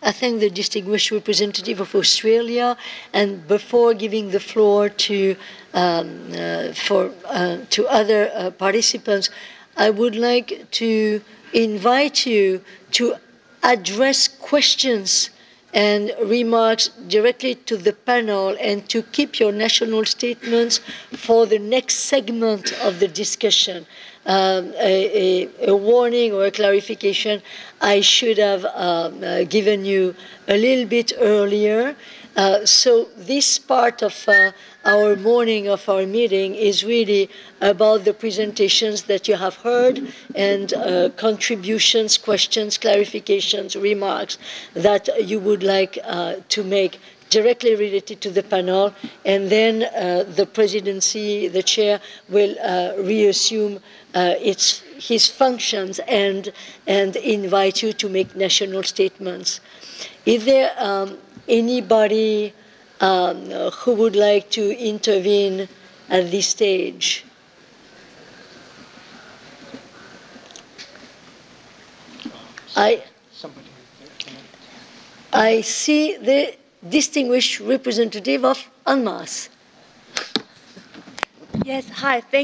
I thank the distinguished representative of Australia, and before giving the floor to to other participants, I would like to invite you to address questions and remarks directly to the panel, and to keep your national statements for the next segment of the discussion. A warning or a clarification I should have given you a little bit earlier. So this part of our morning of our meeting is really about the presentations that you have heard, and contributions, questions, clarifications, remarks that you would like to make directly related to the panel, and then the presidency, the chair, will reassume his functions and invite you to make national statements. Is there anybody who would like to intervene at this stage? I see the distinguished representative of UNMAS. Yes, hi.